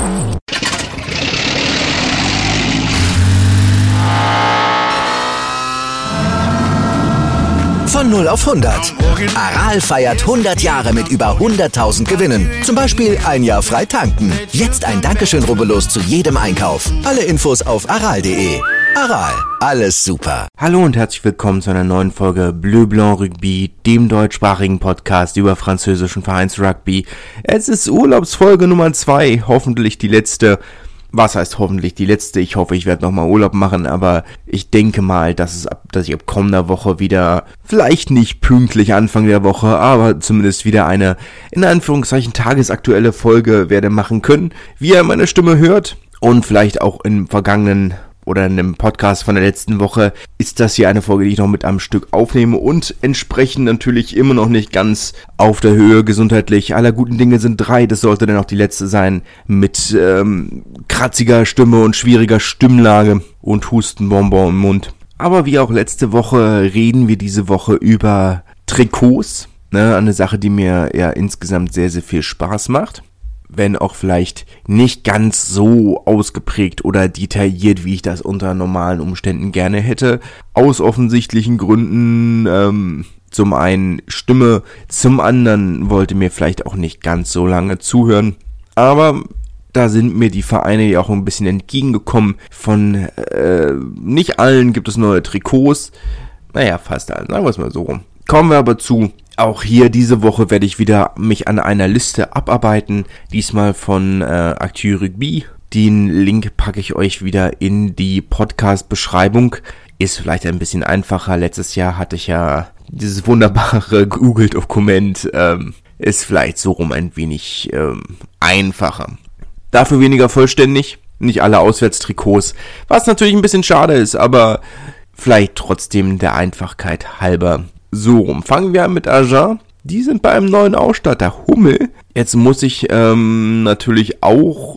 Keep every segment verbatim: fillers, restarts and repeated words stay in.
Von null auf hundert. Aral feiert hundert Jahre mit über hunderttausend Gewinnen. Zum Beispiel ein Jahr frei tanken. Jetzt ein Dankeschön, rubbellos zu jedem Einkauf. Alle Infos auf aral punkt de. Aral, alles super. Hallo und herzlich willkommen zu einer neuen Folge Bleu Blanc Rugby, dem deutschsprachigen Podcast über französischen Vereinsrugby. Es ist Urlaubsfolge Nummer zwei, hoffentlich die letzte. Was heißt hoffentlich die letzte? Ich hoffe, ich werde nochmal Urlaub machen, aber ich denke mal, dass es ab, dass ich ab kommender Woche wieder, vielleicht nicht pünktlich Anfang der Woche, aber zumindest wieder eine, in Anführungszeichen, tagesaktuelle Folge werde machen können, wie ihr meine Stimme hört. Und vielleicht auch im vergangenen oder in dem Podcast von der letzten Woche ist das hier eine Folge, die ich noch mit einem Stück aufnehme und entsprechend natürlich immer noch nicht ganz auf der Höhe gesundheitlich. Aller guten Dinge sind drei, das sollte dann auch die letzte sein, mit ähm, kratziger Stimme und schwieriger Stimmlage und Hustenbonbon im Mund. Aber wie auch letzte Woche reden wir diese Woche über Trikots, ne, eine Sache, die mir ja insgesamt sehr, sehr viel Spaß macht. Wenn auch vielleicht nicht ganz so ausgeprägt oder detailliert, wie ich das unter normalen Umständen gerne hätte. Aus offensichtlichen Gründen, ähm, zum einen Stimme, zum anderen wollte mir vielleicht auch nicht ganz so lange zuhören. Aber da sind mir die Vereine ja auch ein bisschen entgegengekommen. Von äh, nicht allen gibt es neue Trikots. Naja, fast allen, sagen wir es mal so rum. Kommen wir aber zu. Auch hier diese Woche werde ich wieder mich an einer Liste abarbeiten, diesmal von äh, Actu Rugby. Den Link packe ich euch wieder in die Podcast-Beschreibung. Ist vielleicht ein bisschen einfacher. Letztes Jahr hatte ich ja dieses wunderbare Google-Dokument. Ähm, ist vielleicht so rum ein wenig ähm, einfacher. Dafür weniger vollständig. Nicht alle Auswärtstrikots. Was natürlich ein bisschen schade ist, aber vielleicht trotzdem der Einfachkeit halber. So rum. Fangen wir an mit Agen. Die sind bei einem neuen Ausstatter, Hummel. Jetzt muss ich ähm, natürlich auch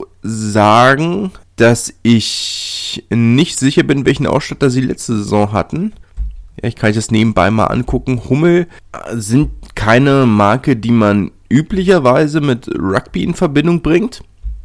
sagen, dass ich nicht sicher bin, welchen Ausstatter sie letzte Saison hatten. Ja, ich kann das nebenbei mal angucken. Hummel sind keine Marke, die man üblicherweise mit Rugby in Verbindung bringt.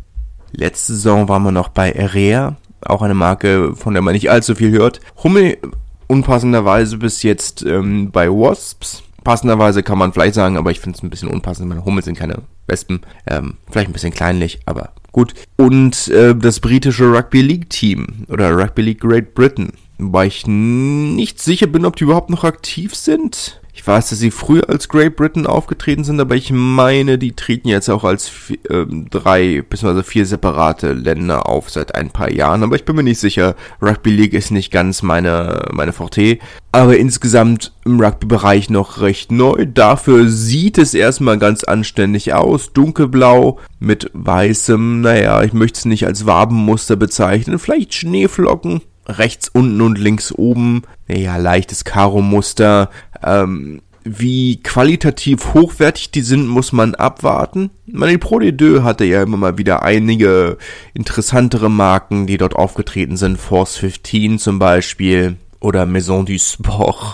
Letzte Saison waren wir noch bei Area, auch eine Marke, von der man nicht allzu viel hört. Hummel unpassenderweise bis jetzt ähm, bei Wasps. Passenderweise kann man vielleicht sagen, aber ich finde es ein bisschen unpassend. Meine Hummel sind keine Wespen. Ähm, vielleicht ein bisschen kleinlich, aber gut. Und äh, das britische Rugby League Team oder Rugby League Great Britain. Wobei ich nicht sicher bin, ob die überhaupt noch aktiv sind. Ich weiß, dass sie früher als Great Britain aufgetreten sind, aber ich meine, die treten jetzt auch als vier, äh, drei bzw. vier separate Länder auf seit ein paar Jahren. Aber ich bin mir nicht sicher. Rugby League ist nicht ganz meine meine Forte. Aber insgesamt im Rugby-Bereich noch recht neu. Dafür sieht es erstmal ganz anständig aus. Dunkelblau mit weißem, naja, ich möchte es nicht als Wabenmuster bezeichnen. Vielleicht Schneeflocken. Rechts unten und links oben, ja, leichtes Karo-Muster. Ähm, wie qualitativ hochwertig die sind, muss man abwarten. Die Pro D deux hatte ja immer mal wieder einige interessantere Marken, die dort aufgetreten sind. Force fünfzehn zum Beispiel oder Maison du Sport,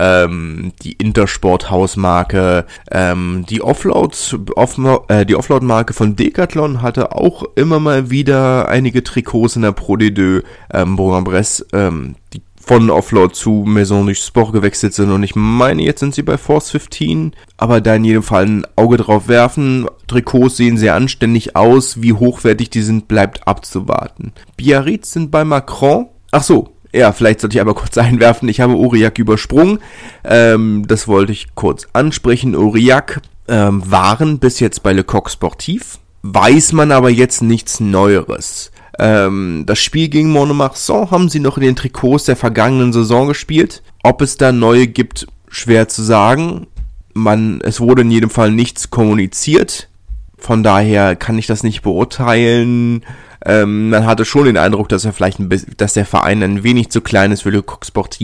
ähm, die Intersport-Hausmarke, ähm, die Offload, Off, äh, die Offload-Marke von Decathlon hatte auch immer mal wieder einige Trikots in der Pro D deux, ähm, Bourg-en-Bresse, ähm, die von Offload zu Maison du Sport gewechselt sind und ich meine, jetzt sind sie bei Force fünfzehn, aber da in jedem Fall ein Auge drauf werfen. Trikots sehen sehr anständig aus, wie hochwertig die sind, bleibt abzuwarten. Biarritz sind bei Macron, ach so, ja, vielleicht sollte ich aber kurz einwerfen, ich habe Aurillac übersprungen, ähm, das wollte ich kurz ansprechen. Aurillac ähm, waren bis jetzt bei Le Coq Sportif, weiß man aber jetzt nichts Neueres. Ähm, das Spiel gegen Mont-de-Marsan haben sie noch in den Trikots der vergangenen Saison gespielt. Ob es da neue gibt, schwer zu sagen. Man, es wurde in jedem Fall nichts kommuniziert, von daher kann ich das nicht beurteilen. Ähm, man hatte schon den Eindruck, dass er vielleicht ein bisschen, dass der Verein ein wenig zu klein ist für Le Coq Sportif.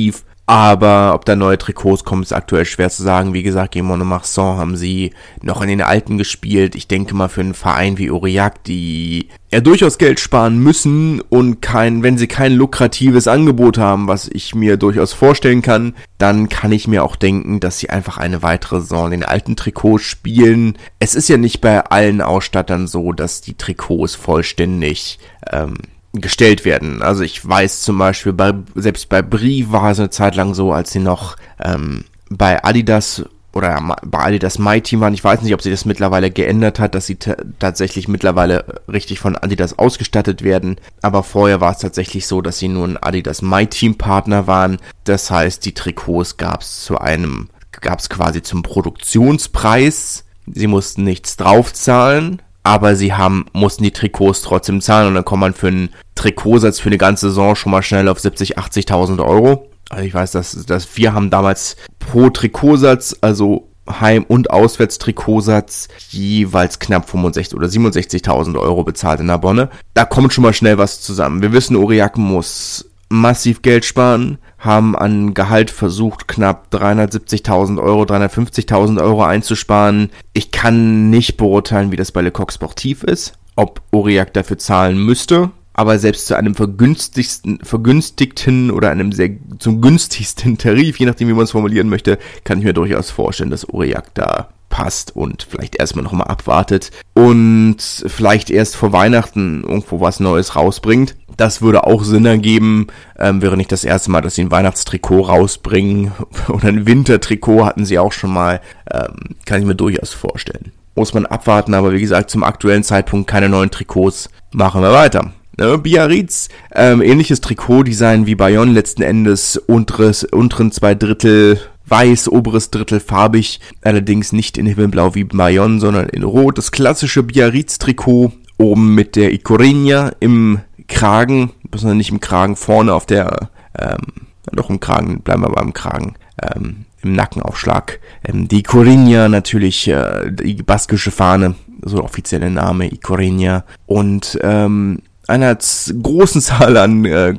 Aber ob da neue Trikots kommen, ist aktuell schwer zu sagen. Wie gesagt, gegen Mont-de-Marsan haben sie noch in den alten gespielt. Ich denke mal für einen Verein wie Aurillac, die ja durchaus Geld sparen müssen und kein, wenn sie kein lukratives Angebot haben, was ich mir durchaus vorstellen kann, dann kann ich mir auch denken, dass sie einfach eine weitere Saison in den alten Trikots spielen. Es ist ja nicht bei allen Ausstattern so, dass die Trikots vollständig ähm, gestellt werden. Also ich weiß zum Beispiel, bei, selbst bei Brie war es eine Zeit lang so, als sie noch ähm, bei Adidas oder bei Adidas My Team waren. Ich weiß nicht, ob sie das mittlerweile geändert hat, dass sie t- tatsächlich mittlerweile richtig von Adidas ausgestattet werden. Aber vorher war es tatsächlich so, dass sie nur ein Adidas My Team Partner waren. Das heißt, die Trikots gab es zu einem, gab es quasi zum Produktionspreis. Sie mussten nichts draufzahlen. Aber sie haben, mussten die Trikots trotzdem zahlen und dann kommt man für einen Trikotsatz für eine ganze Saison schon mal schnell auf siebzig, achtzigtausend Euro. Also ich weiß, dass, dass wir haben damals pro Trikotsatz, also Heim- und Auswärtstrikotsatz, jeweils knapp fünfundsechzig oder siebenundsechzigtausend Euro bezahlt in der Bonne. Da kommt schon mal schnell was zusammen. Wir wissen, Aurillac muss massiv Geld sparen, haben an Gehalt versucht, knapp dreihundertsiebzigtausend Euro, dreihundertfünfzigtausend Euro einzusparen. Ich kann nicht beurteilen, wie das bei Le Coq Sportif ist, ob Aurillac dafür zahlen müsste, aber selbst zu einem vergünstigsten, vergünstigten oder einem sehr zum günstigsten Tarif, je nachdem wie man es formulieren möchte, kann ich mir durchaus vorstellen, dass Aurillac da passt und vielleicht erstmal nochmal abwartet und vielleicht erst vor Weihnachten irgendwo was Neues rausbringt. Das würde auch Sinn ergeben, ähm, wäre nicht das erste Mal, dass sie ein Weihnachtstrikot rausbringen oder ein Wintertrikot hatten sie auch schon mal, ähm, kann ich mir durchaus vorstellen. Muss man abwarten, aber wie gesagt, zum aktuellen Zeitpunkt keine neuen Trikots, machen wir weiter. Ne, Biarritz, ähm, ähnliches Trikotdesign wie Bayonne, letzten Endes unteres, unteren zwei Drittel weiß, oberes Drittel farbig, allerdings nicht in Himmelblau wie Bayonne, sondern in Rot. Das klassische Biarritz-Trikot, oben mit der Icorinha im Kragen, besonders nicht im Kragen, vorne auf der, ähm, doch im Kragen, bleiben wir beim Kragen, ähm, im Nackenaufschlag. Ähm, die Icorinha natürlich, äh, die baskische Fahne, so der offizielle Name, Icorinha. Und ähm, einer großen Zahl an äh,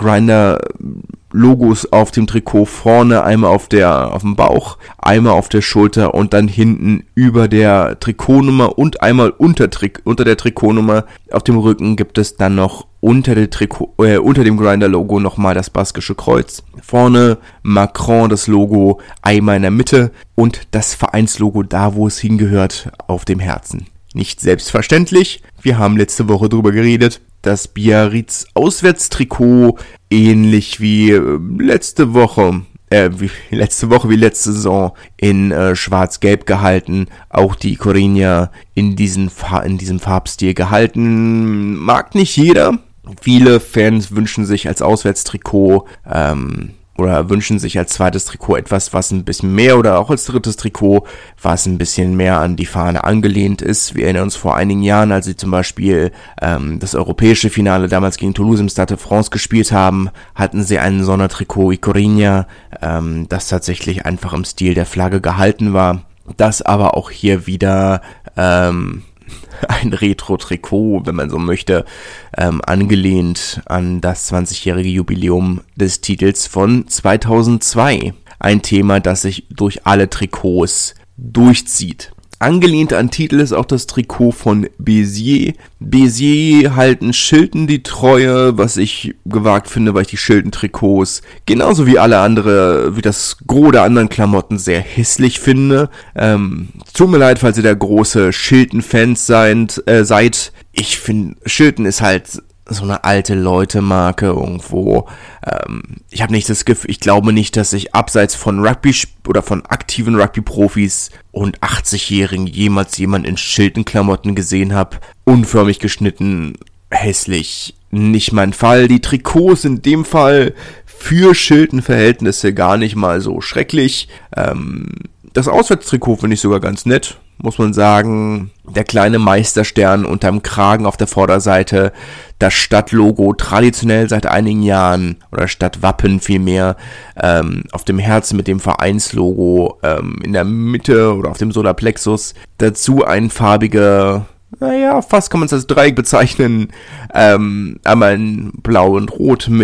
Grinder-Logos auf dem Trikot, vorne einmal auf der auf dem Bauch, einmal auf der Schulter und dann hinten über der Trikotnummer und einmal unter, Tri- unter der Trikotnummer auf dem Rücken gibt es dann noch unter, der Trikot, äh, unter dem Grinder-Logo nochmal das baskische Kreuz. Vorne Macron, das Logo einmal in der Mitte und das Vereinslogo da, wo es hingehört, auf dem Herzen. Nicht selbstverständlich, wir haben letzte Woche drüber geredet, das Biarritz Auswärtstrikot ähnlich wie äh, letzte Woche, äh, wie letzte Woche wie letzte Saison in äh, schwarz-gelb gehalten, auch die Icorinha in diesen Fa- in diesem Farbstil gehalten, mag nicht jeder. Viele Fans wünschen sich als Auswärtstrikot ähm, oder wünschen sich als zweites Trikot etwas, was ein bisschen mehr oder auch als drittes Trikot, was ein bisschen mehr an die Fahne angelehnt ist. Wir erinnern uns vor einigen Jahren, als sie zum Beispiel ähm, das europäische Finale damals gegen Toulouse im Stade de France gespielt haben, hatten sie ein Sondertrikot Icorinha, ähm, das tatsächlich einfach im Stil der Flagge gehalten war. Das aber auch hier wieder ähm, ein Retro-Trikot, wenn man so möchte, ähm, angelehnt an das zwanzigjährige Jubiläum des Titels von zweitausendzwei. Ein Thema, das sich durch alle Trikots durchzieht. Angelehnt an Titel ist auch das Trikot von Béziers. Béziers halten Schilden die Treue, was ich gewagt finde, weil ich die Schilden-Trikots genauso wie alle andere, wie das Gros der anderen Klamotten sehr hässlich finde. Ähm, tut mir leid, falls ihr der große Schilden-Fans seid, äh, seid. Ich finde, Schilden ist halt so eine alte Leute-Marke irgendwo. Ähm, ich habe nicht das Gefühl, ich glaube nicht, dass ich abseits von Rugby oder von aktiven Rugby-Profis und achtzigjährigen jemals jemand in Schildenklamotten gesehen habe. Unförmig geschnitten, hässlich, nicht mein Fall. Die Trikots in dem Fall für Schildenverhältnisse gar nicht mal so schrecklich. Ähm, das Auswärtstrikot finde ich sogar ganz nett, muss man sagen. Der kleine Meisterstern unterm Kragen auf der Vorderseite, das Stadtlogo traditionell seit einigen Jahren, oder Stadtwappen vielmehr, ähm, auf dem Herzen mit dem Vereinslogo ähm, in der Mitte oder auf dem Solarplexus. Dazu ein farbiger, naja, fast kann man es als Dreieck bezeichnen, ähm, einmal in Blau und Rot mit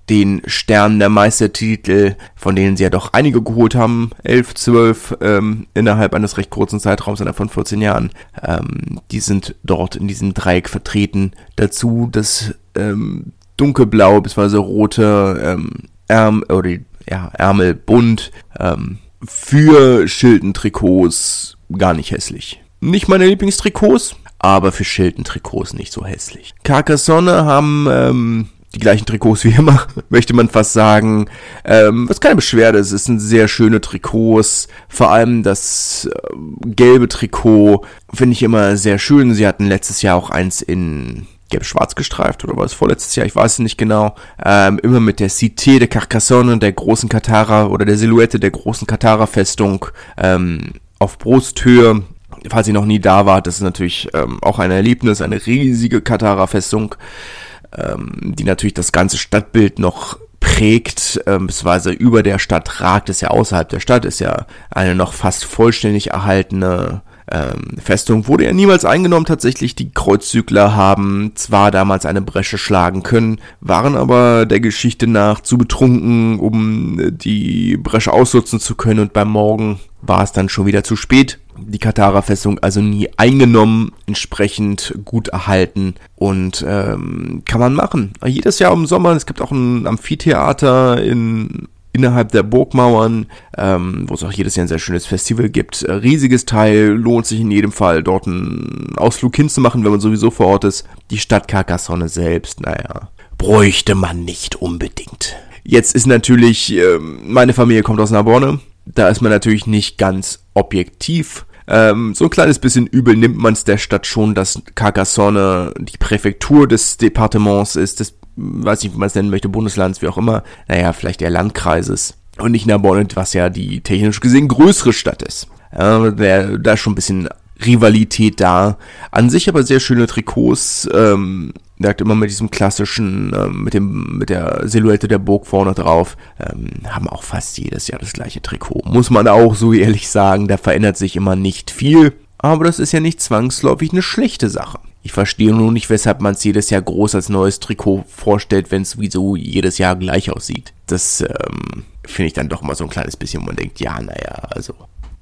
den Stern der Meistertitel, von denen sie ja doch einige geholt haben, elf, zwölf, ähm, innerhalb eines recht kurzen Zeitraums, innerhalb von vierzehn Jahren. Ähm, die sind dort in diesem Dreieck vertreten. Dazu das ähm, dunkelblau bzw. rote ähm, Ärmel, oder ja, Ärmelbund ähm, für Schilden-Trikots gar nicht hässlich. Nicht meine Lieblingstrikots, aber für Schilden-Trikots nicht so hässlich. Carcassonne haben ähm, die gleichen Trikots wie immer, möchte man fast sagen. Ähm, was keine Beschwerde ist, es sind sehr schöne Trikots. Vor allem das äh, gelbe Trikot finde ich immer sehr schön. Sie hatten letztes Jahr auch eins in gelb-schwarz gestreift, oder war es vorletztes Jahr? Ich weiß es nicht genau. Ähm, immer mit der Cité de Carcassonne, der großen Katara, oder der Silhouette der großen Katara-Festung ähm, auf Brusthöhe. Falls ihr noch nie da wart, das ist natürlich ähm, auch ein Erlebnis, eine riesige Katara-Festung, ähm, die natürlich das ganze Stadtbild noch prägt, ähm, beziehungsweise über der Stadt ragt es ja außerhalb der Stadt, ist ja eine noch fast vollständig erhaltene ähm, Festung, wurde ja niemals eingenommen tatsächlich. Die Kreuzzügler haben zwar damals eine Bresche schlagen können, waren aber der Geschichte nach zu betrunken, um die Bresche ausnutzen zu können, und beim Morgen war es dann schon wieder zu spät. Die Katara-Festung also nie eingenommen, entsprechend gut erhalten, und ähm, kann man machen. Jedes Jahr im Sommer, es gibt auch ein Amphitheater in innerhalb der Burgmauern, ähm, wo es auch jedes Jahr ein sehr schönes Festival gibt. Ein riesiges Teil, lohnt sich in jedem Fall, dort einen Ausflug hinzumachen, wenn man sowieso vor Ort ist. Die Stadt Carcassonne selbst, naja, bräuchte man nicht unbedingt. Jetzt ist natürlich, ähm, meine Familie kommt aus Narbonne, da ist man natürlich nicht ganz objektiv. Ähm, so ein kleines bisschen übel nimmt man es der Stadt schon, dass Carcassonne die Präfektur des Departements ist, des, weiß nicht, wie man es nennen möchte, Bundeslands, wie auch immer, naja, vielleicht eher Landkreises. Und nicht Narbonne, was ja die technisch gesehen größere Stadt ist. Äh, da, da ist schon ein bisschen Rivalität da. An sich aber sehr schöne Trikots, ähm, der hat immer mit diesem klassischen, ähm, mit dem, mit der Silhouette der Burg vorne drauf, ähm, haben auch fast jedes Jahr das gleiche Trikot. Muss man auch so ehrlich sagen, da verändert sich immer nicht viel, aber das ist ja nicht zwangsläufig eine schlechte Sache. Ich verstehe nur nicht, weshalb man es jedes Jahr groß als neues Trikot vorstellt, wenn es sowieso jedes Jahr gleich aussieht. Das, ähm, finde ich dann doch mal so ein kleines bisschen, wo man denkt, ja, naja, also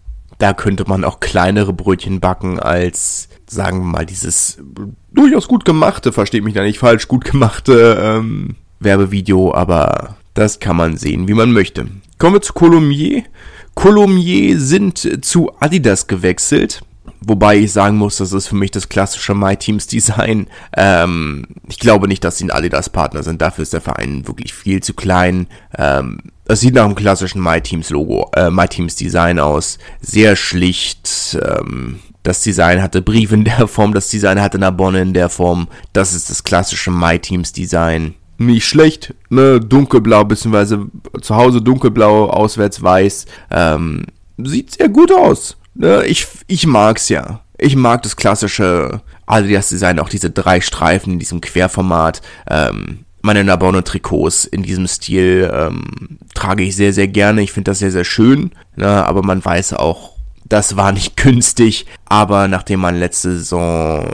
da könnte man auch kleinere Brötchen backen als, sagen wir mal, dieses durchaus gut gemachte, versteht mich da nicht falsch, gut gemachte ähm, Werbevideo, aber das kann man sehen, wie man möchte. Kommen wir zu Colomiers. Colomiers sind zu Adidas gewechselt, wobei ich sagen muss, das ist für mich das klassische MyTeams-Design. Ähm, ich glaube nicht, dass sie ein Adidas-Partner sind, dafür ist der Verein wirklich viel zu klein. Ähm, Das sieht nach einem klassischen MyTeams-Logo, äh, MyTeams-Design aus. Sehr schlicht. Ähm, das Design hatte Brief in der Form, das Design hatte Narbonne in der Form. Das ist das klassische MyTeams-Design. Nicht schlecht, ne? Dunkelblau, beziehungsweise zu Hause dunkelblau, auswärts weiß. Ähm, sieht sehr gut aus. Ne? Ich, ich mag's ja. Ich mag das klassische Adidas-Design, auch diese drei Streifen in diesem Querformat. Ähm, Meine Narbonne-Trikots in diesem Stil ähm, trage ich sehr, sehr gerne. Ich finde das sehr, sehr schön. Ne? Aber man weiß auch, das war nicht günstig. Aber nachdem man letzte Saison,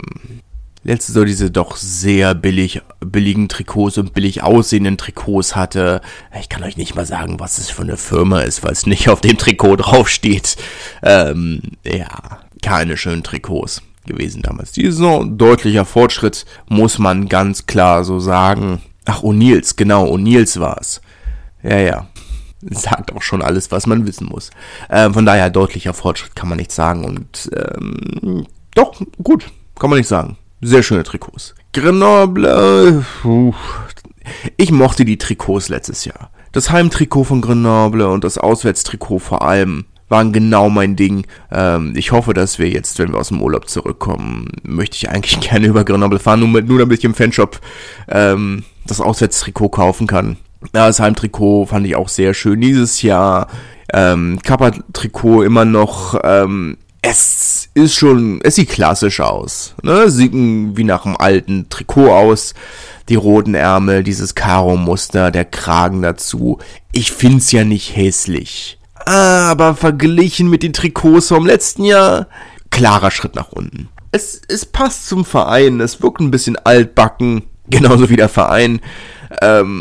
letzte Saison diese doch sehr billig, billigen Trikots und billig aussehenden Trikots hatte, ich kann euch nicht mal sagen, was es für eine Firma ist, weil es nicht auf dem Trikot draufsteht. Ähm, ja, keine schönen Trikots gewesen damals. Die Saison, deutlicher Fortschritt, muss man ganz klar so sagen. Ach, O'Neills, genau, O'Neills war es. Ja, ja. Sagt auch schon alles, was man wissen muss. Ähm, von daher, deutlicher Fortschritt kann man nicht sagen. Und, ähm, doch, gut, kann man nicht sagen. Sehr schöne Trikots. Grenoble, uh, ich mochte die Trikots letztes Jahr. Das Heimtrikot von Grenoble und das Auswärtstrikot vor allem waren genau mein Ding. Ähm, ich hoffe, dass wir jetzt, wenn wir aus dem Urlaub zurückkommen, möchte ich eigentlich gerne über Grenoble fahren, nur, mit, nur damit ich im Fanshop ähm, das Auswärtstrikot kaufen kann. Ja, das Heimtrikot fand ich auch sehr schön dieses Jahr. Ähm, Kappa-Trikot immer noch. Ähm, es ist schon, es sieht klassisch aus. Ne? Sieht wie nach einem alten Trikot aus. Die roten Ärmel, dieses Karo-Muster, der Kragen dazu. Ich find's ja nicht hässlich. Aber verglichen mit den Trikots vom letzten Jahr, klarer Schritt nach unten. Es, es passt zum Verein, es wirkt ein bisschen altbacken, genauso wie der Verein. Ähm,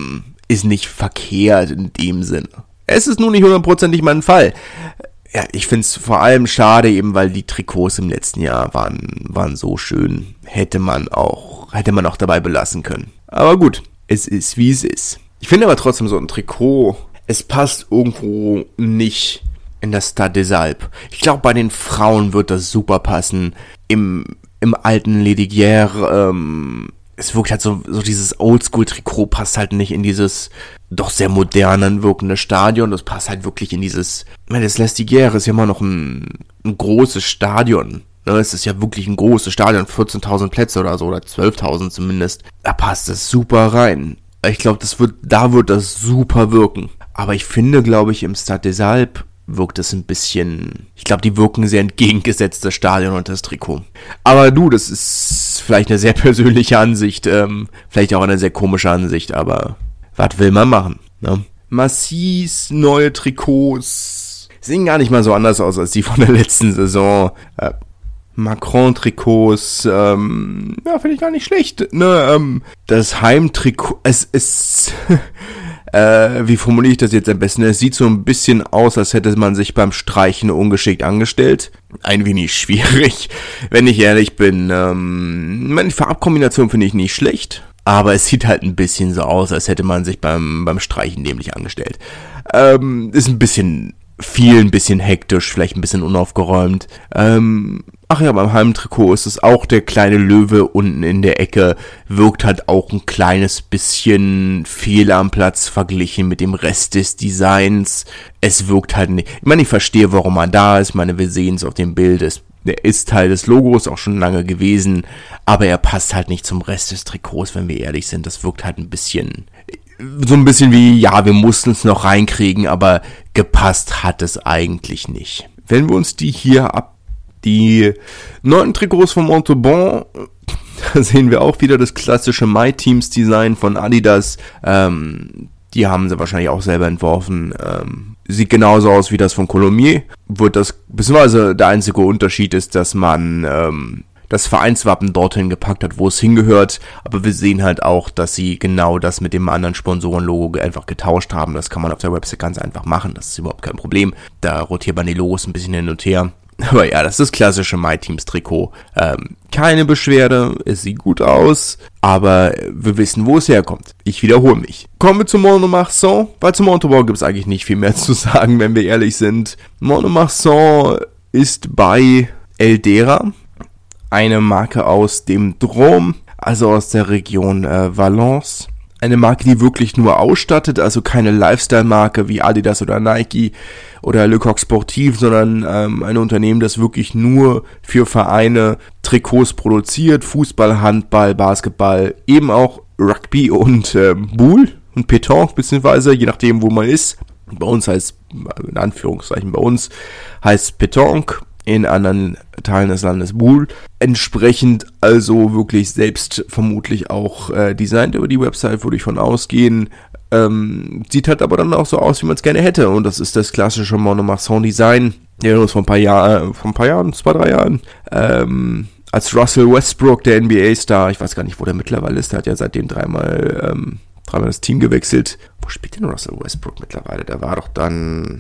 ist nicht verkehrt in dem Sinne. Es ist nur nicht hundertprozentig mein Fall. Ja, ich find's vor allem schade, eben weil die Trikots im letzten Jahr waren, waren so schön. Hätte man auch, hätte man auch dabei belassen können. Aber gut, es ist wie es ist. Ich finde aber trotzdem so ein Trikot, es passt irgendwo nicht in das Stade des Alpes. Ich glaube, bei den Frauen wird das super passen. Im, im alten Lediguière, ähm, es wirkt halt so, so dieses Oldschool-Trikot passt halt nicht in dieses doch sehr modernen wirkende Stadion. Das passt halt wirklich in dieses, ich meine, das Lediguière ist ja immer noch ein, ein großes Stadion. Ne? Es ist ja wirklich ein großes Stadion, vierzehntausend Plätze oder so, oder zwölftausend zumindest. Da passt es super rein. Ich glaube, das wird, da wird das super wirken. Aber ich finde, glaube ich, im Stade des Alpes wirkt es ein bisschen, ich glaube, die wirken sehr entgegengesetzt, das Stadion und das Trikot. Aber du, das ist vielleicht eine sehr persönliche Ansicht, ähm, vielleicht auch eine sehr komische Ansicht, aber was will man machen, ne? Massis neue Trikots sehen gar nicht mal so anders aus als die von der letzten Saison. Äh, Macron-Trikots, ähm, ja, finde ich gar nicht schlecht, ne, ähm, das Heimtrikot, es ist, äh, wie formuliere ich das jetzt am besten? Es sieht so ein bisschen aus, als hätte man sich beim Streichen ungeschickt angestellt. Ein wenig schwierig, wenn ich ehrlich bin. Ähm, meine Farbkombination finde ich nicht schlecht, aber es sieht halt ein bisschen so aus, als hätte man sich beim, beim Streichen dämlich angestellt. Ähm, ist ein bisschen viel, ein bisschen hektisch, vielleicht ein bisschen unaufgeräumt. Ähm, ach ja, beim Heimtrikot ist es auch der kleine Löwe unten in der Ecke, wirkt halt auch ein kleines bisschen fehl am Platz verglichen mit dem Rest des Designs. Es wirkt halt nicht, ich meine, ich verstehe, warum er da ist, ich meine, wir sehen es auf dem Bild, es, der ist Teil des Logos, auch schon lange gewesen, aber er passt halt nicht zum Rest des Trikots, wenn wir ehrlich sind, das wirkt halt ein bisschen, so ein bisschen wie, ja, wir mussten es noch reinkriegen, aber gepasst hat es eigentlich nicht. Wenn wir uns die hier ab, die neuen Trikots von Montauban, da sehen wir auch wieder das klassische My Teams Design von Adidas, ähm, die haben sie wahrscheinlich auch selber entworfen, ähm, sieht genauso aus wie das von Colomiers, wird das, beziehungsweise der einzige Unterschied ist, dass man, ähm, das Vereinswappen dorthin gepackt hat, wo es hingehört, aber wir sehen halt auch, dass sie genau das mit dem anderen Sponsorenlogo einfach getauscht haben. Das kann man auf der Website ganz einfach machen, das ist überhaupt kein Problem. Da rotiert man die Logos ein bisschen hin und her. Aber ja, das ist das klassische My Teams Trikot. Ähm, keine Beschwerde, es sieht gut aus, aber wir wissen, wo es herkommt. Ich wiederhole mich. Kommen wir zu Mont-de-Marsan, weil zu Montauban gibt es eigentlich nicht viel mehr zu sagen, wenn wir ehrlich sind. Mont-de-Marsan ist bei Eldera, eine Marke aus dem Drôme, also aus der Region äh, Valence. Eine Marke, die wirklich nur ausstattet, also keine Lifestyle-Marke wie Adidas oder Nike oder Le Coq Sportif, sondern ähm, ein Unternehmen, das wirklich nur für Vereine Trikots produziert, Fußball, Handball, Basketball, eben auch Rugby und äh, Boule und Pétanque, beziehungsweise je nachdem, wo man ist. Bei uns heißt, in Anführungszeichen bei uns, heißt Pétanque, in anderen Teilen des Landes Boule. Entsprechend also wirklich selbst vermutlich auch äh, designt über die Website, würde ich von ausgehen. Ähm, sieht halt aber dann auch so aus, wie man es gerne hätte. Und das ist das klassische Mont-de-Marsan-Design. Der uns vor ein paar Jahren, vor ein paar Jahren, zwei, drei Jahren, ähm, als Russell Westbrook, der N B A-Star, ich weiß gar nicht, wo der mittlerweile ist, der hat ja seitdem dreimal, ähm, dreimal das Team gewechselt. Wo spielt denn Russell Westbrook mittlerweile? Der war doch dann...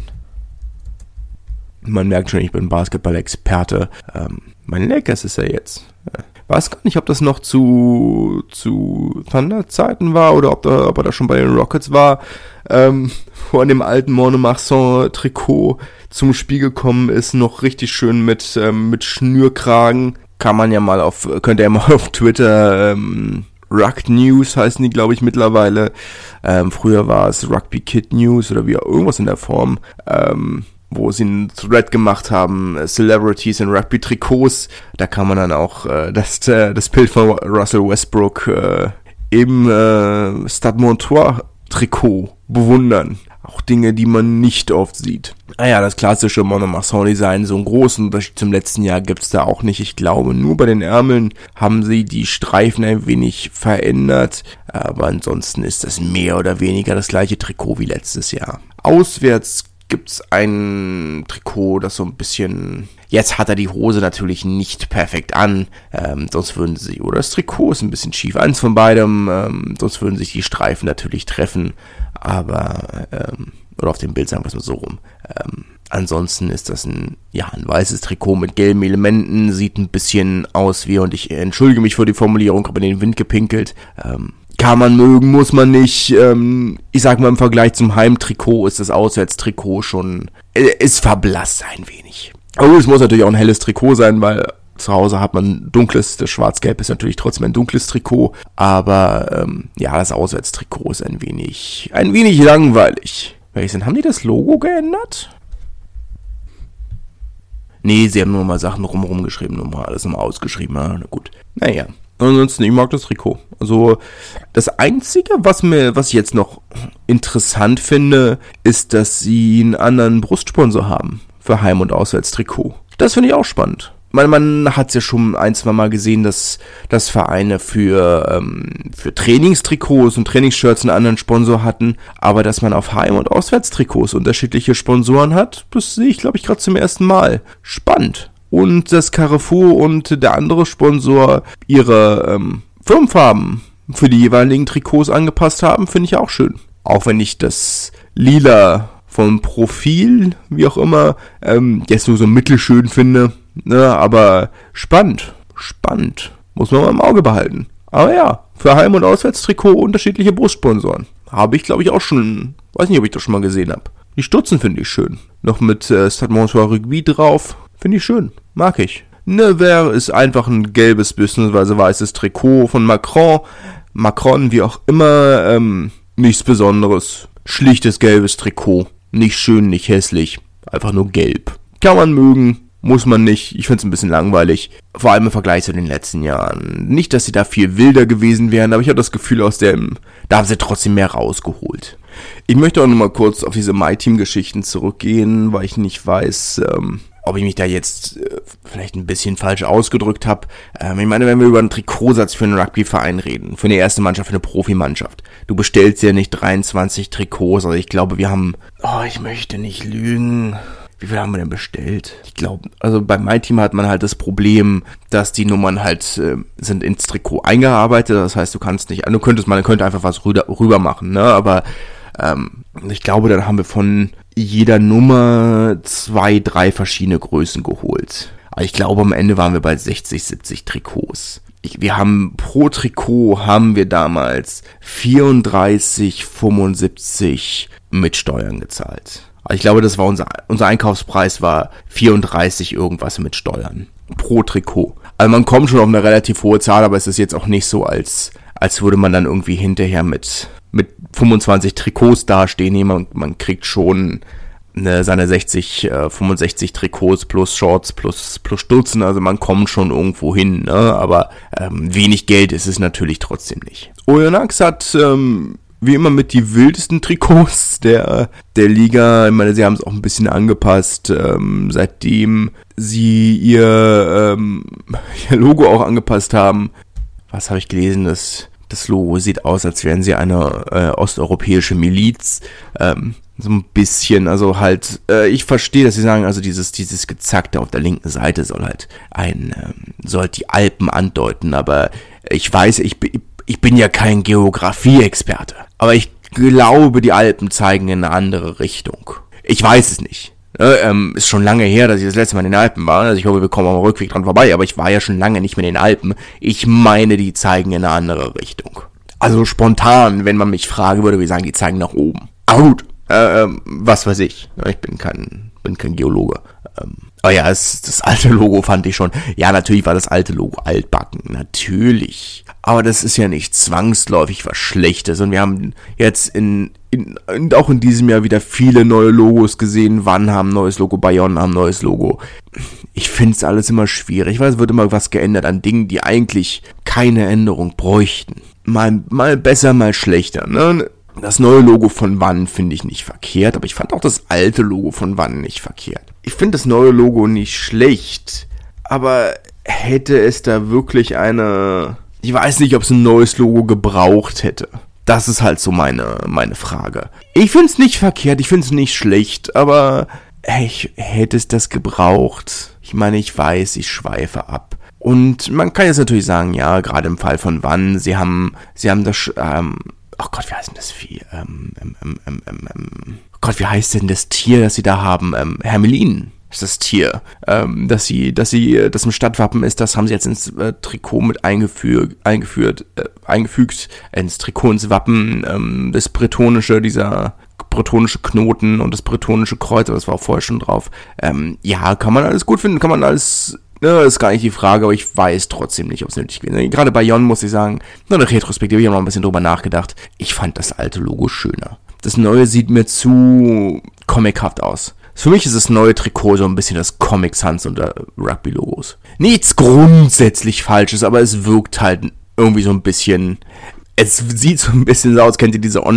Man merkt schon, ich bin Basketball-Experte. Ähm, mein Lakers ist er jetzt. Äh, weiß gar nicht, ob das noch zu zu Thunder-Zeiten war oder ob, da, ob er da schon bei den Rockets war. Ähm, wo an dem alten Mont-de-Marsan-Trikot zum Spiel gekommen ist, noch richtig schön mit ähm, mit Schnürkragen. Kann man ja mal auf, könnt ihr ja mal auf Twitter, ähm, Ruck News heißen die, glaube ich, mittlerweile. Ähm, früher war es Rugby Kid News oder wie irgendwas in der Form. Ähm, wo sie einen Thread gemacht haben, Celebrities in Rugby-Trikots. Da kann man dann auch äh, das, äh, das Bild von Russell Westbrook äh, im äh, Stade Montois-Trikot bewundern. Auch Dinge, die man nicht oft sieht. Ah ja, das klassische Mont-de-Marsan-Design, so einen großen Unterschied zum letzten Jahr gibt's da auch nicht. Ich glaube, nur bei den Ärmeln haben sie die Streifen ein wenig verändert. Aber ansonsten ist das mehr oder weniger das gleiche Trikot wie letztes Jahr. Auswärts gibt's ein Trikot, das so ein bisschen... Jetzt hat er die Hose natürlich nicht perfekt an, ähm, sonst würden sie... Oder das Trikot ist ein bisschen schief, eins von beidem, ähm, sonst würden sich die Streifen natürlich treffen, aber... Ähm, oder auf dem Bild sagen wir es mal so rum. Ähm, ansonsten ist das ein, ja, ein weißes Trikot mit gelben Elementen, sieht ein bisschen aus wie, und ich entschuldige mich für die Formulierung, aber in den Wind gepinkelt. Ähm, kann man mögen, muss man nicht. Ähm, ich sag mal, im Vergleich zum Heimtrikot ist das Auswärtstrikot schon, äh, ist verblasst ein wenig. Aber es muss natürlich auch ein helles Trikot sein, weil zu Hause hat man dunkles, das Schwarz-Gelb ist natürlich trotzdem ein dunkles Trikot, aber ähm, ja, das Auswärtstrikot ist ein wenig, ein wenig langweilig. Welches denn? Haben die das Logo geändert? Nee, sie haben nur mal Sachen rumrum geschrieben, nur mal alles nochmal ausgeschrieben. Na gut. Naja. Ansonsten, ich mag das Trikot. Also, das Einzige, was mir, was ich jetzt noch interessant finde, ist, dass sie einen anderen Brustsponsor haben für Heim- und Auswärtstrikot. Das finde ich auch spannend. Man, man hat es ja schon ein, zwei Mal gesehen, dass, dass Vereine für, ähm, für Trainingstrikots und Trainingsshirts einen anderen Sponsor hatten, aber dass man auf Heim- und Auswärtstrikots unterschiedliche Sponsoren hat, das sehe ich, glaube ich, gerade zum ersten Mal. Spannend. Und dass Carrefour und der andere Sponsor ihre ähm, Firmenfarben für die jeweiligen Trikots angepasst haben, finde ich auch schön. Auch wenn ich das Lila vom Profil, wie auch immer, ähm, jetzt nur so mittelschön finde. Ne, aber spannend, spannend, muss man mal im Auge behalten. Aber ja, für Heim- und Auswärtstrikot unterschiedliche Brustsponsoren. Habe ich, glaube ich, auch schon, weiß nicht, ob ich das schon mal gesehen habe. Die Stutzen finde ich schön. Noch mit äh, Stade Montois Rugby drauf, finde ich schön, mag ich. Nevers ist einfach ein gelbes bzw. weißes Trikot von Macron. Macron, wie auch immer, ähm, nichts Besonderes. Schlichtes gelbes Trikot, nicht schön, nicht hässlich, einfach nur gelb. Kann man mögen. Muss man nicht. Ich finde es ein bisschen langweilig. Vor allem im Vergleich zu den letzten Jahren. Nicht, dass sie da viel wilder gewesen wären, aber ich habe das Gefühl, aus dem, da haben sie trotzdem mehr rausgeholt. Ich möchte auch nochmal kurz auf diese MyTeam-Geschichten zurückgehen, weil ich nicht weiß, ähm, ob ich mich da jetzt äh, vielleicht ein bisschen falsch ausgedrückt habe. Ähm, ich meine, wenn wir über einen Trikotsatz für einen Rugbyverein reden, für eine erste Mannschaft, für eine Profimannschaft, du bestellst ja nicht dreiundzwanzig Trikots. Also ich glaube, wir haben, oh, ich möchte nicht lügen. Wie viel haben wir denn bestellt? Ich glaube, also bei MyTeam hat man halt das Problem, dass die Nummern halt äh, sind ins Trikot eingearbeitet. Das heißt, du kannst nicht, du könntest, man könnte einfach was rüber, rüber machen, ne? Aber ähm, ich glaube, dann haben wir von jeder Nummer zwei, drei verschiedene Größen geholt. Aber ich glaube, am Ende waren wir bei sechzig, siebzig Trikots. Ich, wir haben pro Trikot haben wir damals vierunddreißig fünfundsiebzig mit Steuern gezahlt. Ich glaube, das war unser, unser Einkaufspreis war vierunddreißig irgendwas mit Steuern. Pro Trikot. Also man kommt schon auf eine relativ hohe Zahl, aber es ist jetzt auch nicht so, als, als würde man dann irgendwie hinterher mit, mit fünfundzwanzig Trikots dastehen. Nee, man, man kriegt schon ne, seine sechzig, äh, fünfundsechzig Trikots plus Shorts plus, plus Stutzen. Also man kommt schon irgendwo hin, ne? Aber ähm, wenig Geld ist es natürlich trotzdem nicht. Oyonnax hat, ähm, wie immer mit die wildesten Trikots der, der Liga. Ich meine, sie haben es auch ein bisschen angepasst, ähm, seitdem sie ihr, ähm, ihr Logo auch angepasst haben. Was habe ich gelesen? Das, das Logo sieht aus, als wären sie eine äh, osteuropäische Miliz. Ähm, so ein bisschen, also halt, äh, ich verstehe, dass sie sagen, also dieses, dieses Gezackte auf der linken Seite soll halt ein, ähm, soll die Alpen andeuten, aber ich weiß, ich bin, Ich bin ja kein Geografie-Experte, aber ich glaube, die Alpen zeigen in eine andere Richtung. Ich weiß es nicht. Äh, ähm, ist schon lange her, dass ich das letzte Mal in den Alpen war. Also ich hoffe, wir kommen am Rückweg dran vorbei, aber ich war ja schon lange nicht mehr in den Alpen. Ich meine, die zeigen in eine andere Richtung. Also spontan, wenn man mich fragen würde, würde ich sagen, die zeigen nach oben. Aber gut, äh, ähm, was weiß ich. Ich bin kein, bin kein Geologe. Ähm, aber ja, es, das alte Logo fand ich schon. Ja, natürlich war das alte Logo altbacken. Natürlich. Aber das ist ja nicht zwangsläufig was Schlechtes. Und wir haben jetzt in, in, in auch in diesem Jahr wieder viele neue Logos gesehen. Wann haben ein neues Logo, Bayonne haben ein neues Logo. Ich finde es alles immer schwierig. Ich weiß, es wird immer was geändert an Dingen, die eigentlich keine Änderung bräuchten. Mal, mal besser, mal schlechter, ne? Das neue Logo von Wann finde ich nicht verkehrt, aber ich fand auch das alte Logo von Wann nicht verkehrt. Ich finde das neue Logo nicht schlecht, aber hätte es da wirklich eine... Ich weiß nicht, ob es ein neues Logo gebraucht hätte. Das ist halt so meine, meine Frage. Ich find's nicht verkehrt, ich find's nicht schlecht, aber ich hätte es das gebraucht. Ich meine, ich weiß, ich schweife ab. Und man kann jetzt natürlich sagen, ja, gerade im Fall von Wann, sie haben, sie haben das, ähm, oh Gott, wie heißt denn das Vieh? Ähm, ähm, ähm, ähm, ähm, oh Gott, wie heißt denn das Tier, das sie da haben? Ähm, Hermelin ist das Tier, ähm, dass sie, dass sie, das im Stadtwappen ist, das haben sie jetzt ins äh, Trikot mit eingeführt, eingeführt, äh, eingefügt, ins Trikot, ins Wappen, ähm, das bretonische, dieser bretonische Knoten und das bretonische Kreuz, das war auch vorher schon drauf. Ähm, ja, kann man alles gut finden, kann man alles, ne, ist gar nicht die Frage, aber ich weiß trotzdem nicht, ob es nötig wäre. Gerade bei Jon muss ich sagen, nur eine Retrospektive, ich habe noch ein bisschen drüber nachgedacht. Ich fand das alte Logo schöner. Das neue sieht mir zu comichaft aus. Für mich ist das neue Trikot so ein bisschen das Comic Sans unter Rugby-Logos. Nichts grundsätzlich Falsches, aber es wirkt halt irgendwie so ein bisschen, es sieht so ein bisschen so aus, kennt ihr diese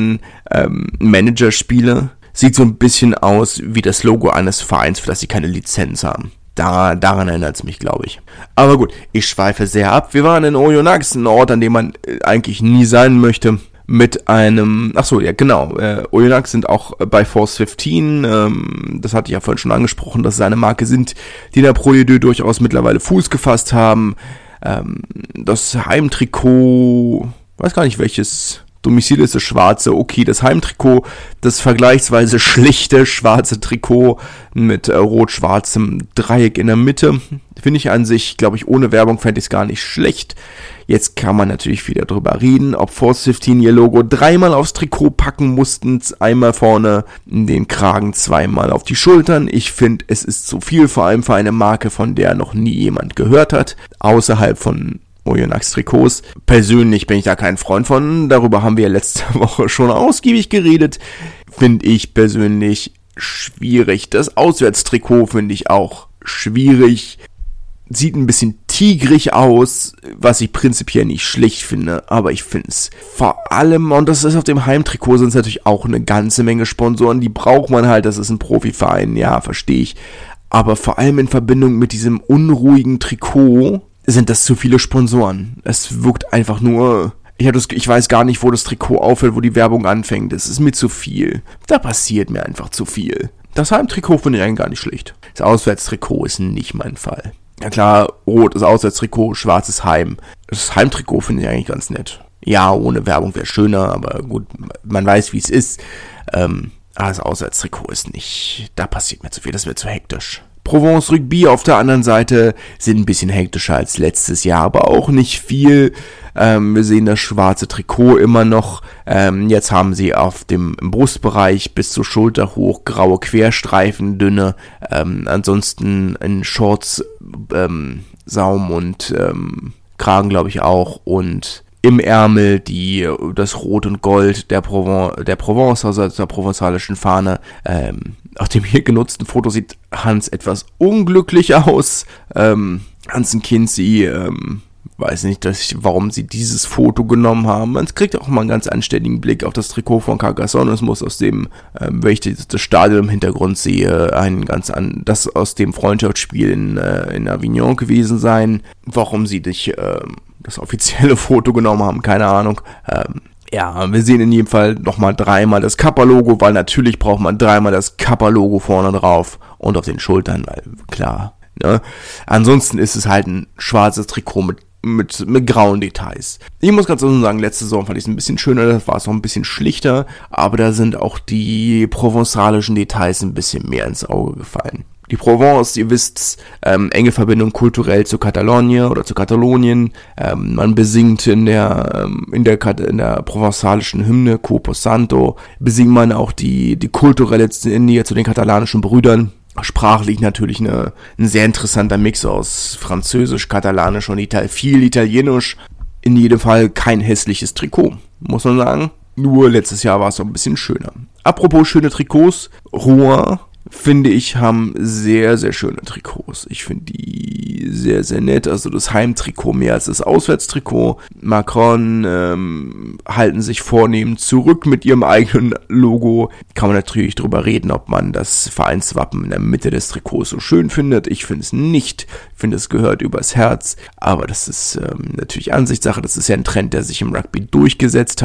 Online-Manager-Spiele? Ähm, sieht so ein bisschen aus wie das Logo eines Vereins, für das sie keine Lizenz haben. Da, daran erinnert es mich, glaube ich. Aber gut, ich schweife sehr ab. Wir waren in Oyonnax, ein Ort, an dem man eigentlich nie sein möchte. Mit einem, ach so, ja genau, äh, Oyonnax sind auch bei Force fünfzehn, ähm, das hatte ich ja vorhin schon angesprochen, dass es eine Marke sind, die in der Pro D deux durchaus mittlerweile Fuß gefasst haben. Ähm, das Heimtrikot, weiß gar nicht welches Domizil ist, das schwarze, okay, das Heimtrikot, das vergleichsweise schlichte schwarze Trikot mit äh, rot-schwarzem Dreieck in der Mitte, finde ich an sich, glaube ich, ohne Werbung fände ich es gar nicht schlecht. Jetzt kann man natürlich wieder drüber reden, ob Force fünfzehn ihr Logo dreimal aufs Trikot packen mussten, einmal vorne in den Kragen, zweimal auf die Schultern. Ich finde, es ist zu viel, vor allem für eine Marke, von der noch nie jemand gehört hat, außerhalb von Oyonnax Trikots. Persönlich bin ich da kein Freund von, darüber haben wir letzte Woche schon ausgiebig geredet. Finde ich persönlich schwierig. Das Auswärtstrikot finde ich auch schwierig. Sieht ein bisschen tigrig aus, was ich prinzipiell nicht schlecht finde, aber ich finde es vor allem, und das ist auf dem Heimtrikot, sind es natürlich auch eine ganze Menge Sponsoren, die braucht man halt, das ist ein Profiverein, ja, verstehe ich, aber vor allem in Verbindung mit diesem unruhigen Trikot sind das zu viele Sponsoren. Es wirkt einfach nur, ich, hab das, ich weiß gar nicht, wo das Trikot aufhört, wo die Werbung anfängt, es ist mir zu viel, da passiert mir einfach zu viel. Das Heimtrikot finde ich eigentlich gar nicht schlecht, das Auswärtstrikot ist nicht mein Fall. Ja klar, rot ist Auswärtstrikot, schwarzes Heim. Das Heimtrikot finde ich eigentlich ganz nett. Ja, ohne Werbung wäre schöner, aber gut, man weiß, wie es ist. Ähm, aber das Auswärtstrikot ist nicht, da passiert mir zu viel, das wird zu hektisch. Provence Rugby auf der anderen Seite sind ein bisschen hektischer als letztes Jahr, aber auch nicht viel. Ähm, wir sehen das schwarze Trikot immer noch. Ähm, jetzt haben sie auf dem im Brustbereich bis zur Schulter hoch graue Querstreifen, dünne. Ähm, ansonsten in Shorts, ähm, Saum und ähm, Kragen, glaube ich, auch. Und im Ärmel die das Rot und Gold der Provence, der Provence, also der provenzalischen Fahne. Ähm, auf dem hier genutzten Foto sieht Hans etwas unglücklich aus. Ähm, Hansen Kinsey, ähm, weiß nicht, dass ich, warum sie dieses Foto genommen haben. Man kriegt auch mal einen ganz anständigen Blick auf das Trikot von Carcassonne. Es muss aus dem, ähm, wenn ich das Stadion im Hintergrund sehe, ein ganz an, das aus dem Freundschaftsspiel in, äh, in Avignon gewesen sein. Warum sie dich, ähm, das offizielle Foto genommen haben, keine Ahnung. Ähm, ja, wir sehen in jedem Fall nochmal dreimal das Kappa-Logo, weil natürlich braucht man dreimal das Kappa-Logo vorne drauf und auf den Schultern, weil klar, ne? Ansonsten ist es halt ein schwarzes Trikot mit mit mit grauen Details. Ich muss ganz offen sagen, letzte Saison fand ich es ein bisschen schöner, das war es noch ein bisschen schlichter, aber da sind auch die provenzalischen Details ein bisschen mehr ins Auge gefallen. Die Provence, ihr wisst, ähm, enge Verbindung kulturell zu Katalonien oder zu Katalonien. Ähm, man besingt in der ähm, in der in der provenzalischen Hymne Corpo Santo besingt man auch die die kulturelle Nähe zu den katalanischen Brüdern. Sprachlich natürlich eine, ein sehr interessanter Mix aus Französisch, Katalanisch und Ital- viel Italienisch. In jedem Fall kein hässliches Trikot, muss man sagen. Nur letztes Jahr war es noch ein bisschen schöner. Apropos schöne Trikots, Rouen, finde ich, haben sehr, sehr schöne Trikots. Ich finde die sehr, sehr nett. Also das Heimtrikot mehr als das Auswärtstrikot. Macron ähm, halten sich vornehm zurück mit ihrem eigenen Logo. Kann man natürlich drüber reden, ob man das Vereinswappen in der Mitte des Trikots so schön findet. Ich finde es nicht. Ich finde, es gehört übers Herz. Aber das ist ähm, natürlich Ansichtssache. Das ist ja ein Trend, der sich im Rugby durchgesetzt hat.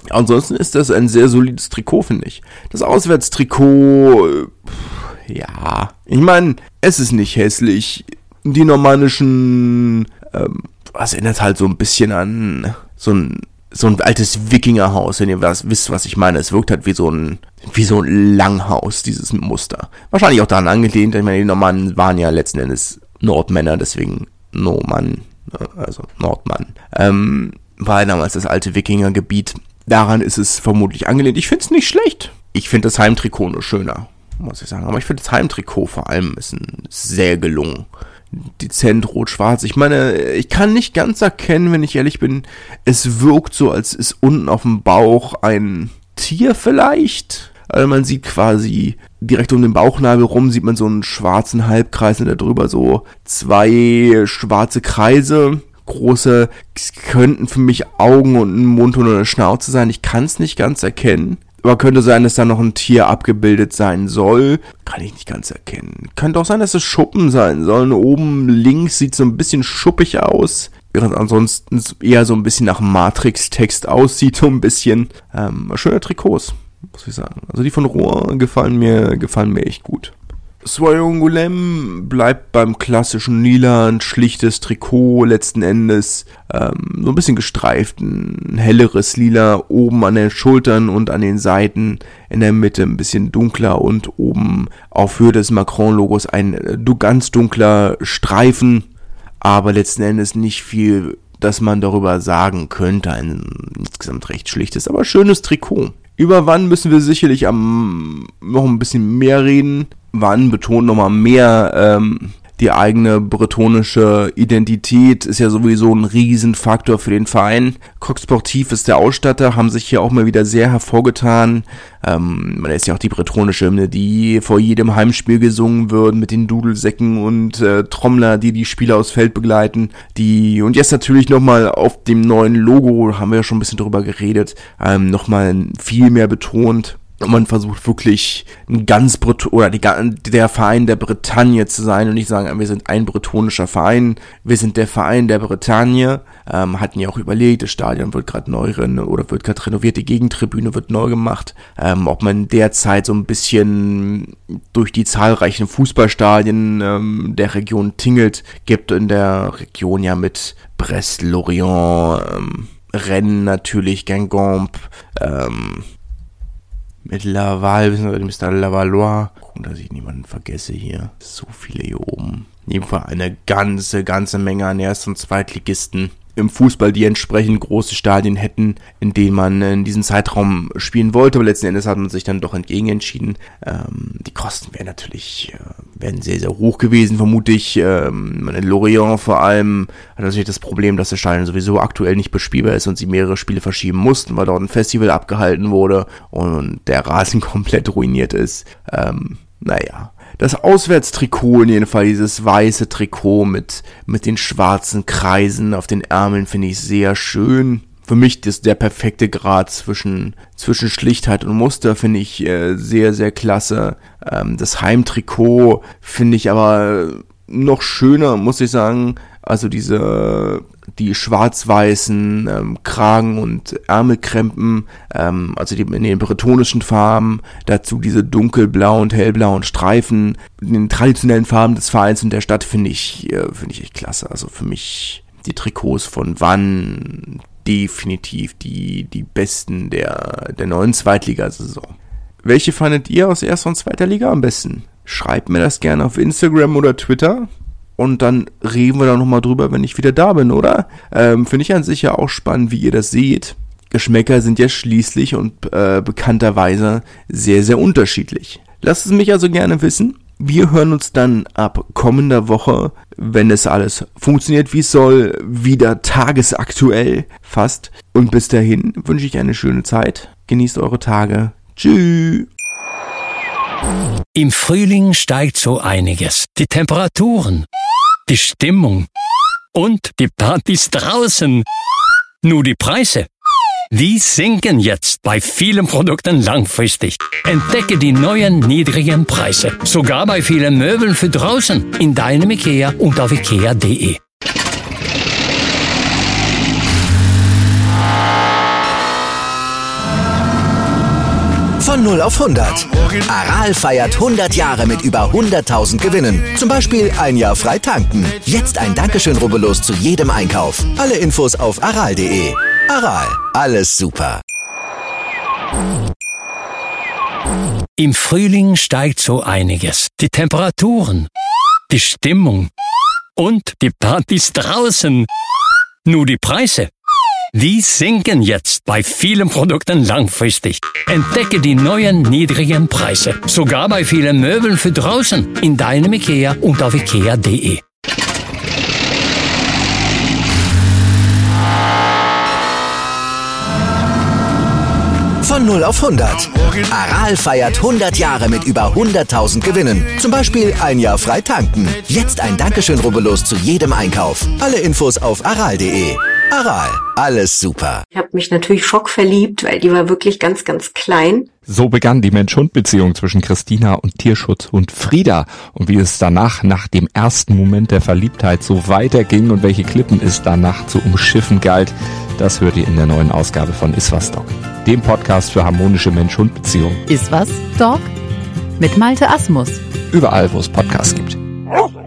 Ansonsten ist das ein sehr solides Trikot, finde ich. Das Auswärtstrikot, ja, ich meine, es ist nicht hässlich. Die normannischen, ähm, was erinnert halt so ein bisschen an so ein, so ein altes Wikingerhaus, wenn ihr was, wisst, was ich meine. Es wirkt halt wie so ein, wie so ein Langhaus, dieses Muster. Wahrscheinlich auch daran angelehnt, ich meine, die Normannen waren ja letzten Endes Nordmänner, deswegen Normann, also Nordmann. Ähm, war damals das alte Wikingergebiet. Daran ist es vermutlich angelehnt. Ich finde es nicht schlecht. Ich finde das Heimtrikot nur schöner, muss ich sagen. Aber ich finde das Heimtrikot vor allem ist ein sehr gelungen. Dezent rot-schwarz. Ich meine, ich kann nicht ganz erkennen, wenn ich ehrlich bin, es wirkt so, als ist unten auf dem Bauch ein Tier vielleicht. Also man sieht quasi direkt um den Bauchnabel rum, sieht man so einen schwarzen Halbkreis und da drüber so zwei schwarze Kreise. Große, könnten für mich Augen und ein Mund und eine Schnauze sein. Ich kann es nicht ganz erkennen. Aber könnte sein, dass da noch ein Tier abgebildet sein soll. Kann ich nicht ganz erkennen. Könnte auch sein, dass es Schuppen sein sollen. Oben links sieht so ein bisschen schuppig aus. Während ansonsten eher so ein bisschen nach Matrix-Text aussieht. So ein bisschen. Ähm, schöne Trikots, muss ich sagen. Also die von Rouen gefallen mir, gefallen mir echt gut. Soyuncu bleibt beim klassischen Lila, ein schlichtes Trikot letzten Endes, ähm, so ein bisschen gestreift, ein helleres Lila oben an den Schultern und an den Seiten, in der Mitte ein bisschen dunkler und oben auf Höhe des Macron-Logos ein ganz dunkler Streifen, aber letzten Endes nicht viel, dass man darüber sagen könnte, ein insgesamt recht schlichtes, aber schönes Trikot. Über wann müssen wir sicherlich am noch ein bisschen mehr reden. Wann betont nochmal mehr ähm, die eigene bretonische Identität, ist ja sowieso ein Riesenfaktor für den Verein. Coq Sportif ist der Ausstatter, haben sich hier auch mal wieder sehr hervorgetan. Ähm, da ist ja auch die bretonische Hymne, die vor jedem Heimspiel gesungen wird, mit den Dudelsäcken und äh, Trommler, die die Spieler aufs Feld begleiten. Die und jetzt natürlich nochmal auf dem neuen Logo, haben wir ja schon ein bisschen drüber geredet, ähm, nochmal viel mehr betont. Und man versucht wirklich ein ganz Bret- oder die, der Verein der Bretagne zu sein und nicht sagen, wir sind ein bretonischer Verein, wir sind der Verein der Bretagne. Ähm, hatten ja auch überlegt, das Stadion wird gerade neu ren- oder wird gerade renoviert, die Gegentribüne wird neu gemacht. Ähm, ob man derzeit so ein bisschen durch die zahlreichen Fußballstadien ähm, der Region tingelt, gibt in der Region ja mit Brest, Lorient, ähm, Rennes natürlich, Guingamp, ähm, mit Laval, bzw. Mister Lavallois. Gucken, dass ich niemanden vergesse hier. So viele hier oben. In jedem Fall eine ganze, ganze Menge an Erst- und Zweitligisten im Fußball, die entsprechend große Stadien hätten, in denen man in diesem Zeitraum spielen wollte. Aber letzten Endes hat man sich dann doch entgegen entschieden. Ähm, die Kosten wären natürlich äh, wären sehr, sehr hoch gewesen, vermute ich. Ähm, in Lorient vor allem hat natürlich das Problem, dass das Stadion sowieso aktuell nicht bespielbar ist und sie mehrere Spiele verschieben mussten, weil dort ein Festival abgehalten wurde und der Rasen komplett ruiniert ist. Ähm, naja. Das Auswärtstrikot in jedem Fall, dieses weiße Trikot mit, mit den schwarzen Kreisen auf den Ärmeln, finde ich sehr schön. Für mich ist der perfekte Grad zwischen, zwischen Schlichtheit und Muster, finde ich äh, sehr, sehr klasse. Ähm, das Heimtrikot finde ich aber noch schöner, muss ich sagen. Also diese, die schwarz-weißen ähm, Kragen- und Ärmelkrempen, ähm, also die in den bretonischen Farben, dazu diese dunkelblauen und hellblauen Streifen, in den traditionellen Farben des Vereins und der Stadt finde ich, äh, finde ich echt klasse. Also für mich die Trikots von Wann definitiv die, die besten der, der neuen Zweitligasaison. Welche fandet ihr aus erster und zweiter Liga am besten? Schreibt mir das gerne auf Instagram oder Twitter. Und dann reden wir da nochmal drüber, wenn ich wieder da bin, oder? Ähm, finde ich an sich ja auch spannend, wie ihr das seht. Geschmäcker sind ja schließlich und äh, bekannterweise sehr, sehr unterschiedlich. Lasst es mich also gerne wissen. Wir hören uns dann ab kommender Woche, wenn es alles funktioniert, wie es soll, wieder tagesaktuell fast. Und bis dahin wünsche ich eine schöne Zeit. Genießt eure Tage. Tschüss. Im Frühling steigt so einiges. Die Temperaturen, die Stimmung und die Partys draußen. Nur die Preise, die sinken jetzt bei vielen Produkten langfristig. Entdecke die neuen niedrigen Preise, sogar bei vielen Möbeln für draußen, in deinem IKEA und auf ikea punkt de. Von null auf hundert. Aral feiert hundert Jahre mit über hunderttausend Gewinnen. Zum Beispiel ein Jahr frei tanken. Jetzt ein Dankeschön, rubbellos zu jedem Einkauf. Alle Infos auf aral punkt de. Aral, alles super. Im Frühling steigt so einiges. Die Temperaturen, die Stimmung und die Partys draußen. Nur die Preise, die sinken jetzt bei vielen Produkten langfristig. Entdecke die neuen niedrigen Preise. Sogar bei vielen Möbeln für draußen. In deinem IKEA und auf ikea punkt de. Von null auf hundert. Aral feiert hundert Jahre mit über hunderttausend Gewinnen. Zum Beispiel ein Jahr frei tanken. Jetzt ein Dankeschön, rubbellos zu jedem Einkauf. Alle Infos auf aral punkt de. Aral, alles super. Ich habe mich natürlich schockverliebt, weil die war wirklich ganz, ganz klein. So begann die Mensch-Hund-Beziehung zwischen Christina und Tierschutzhund Frieda. Und wie es danach, nach dem ersten Moment der Verliebtheit, so weiterging und welche Klippen es danach zu umschiffen galt, das hört ihr in der neuen Ausgabe von Iswas Dog, dem Podcast für harmonische Mensch-Hund-Beziehungen. Iswas Dog? Mit Malte Asmus. Überall, wo es Podcasts gibt.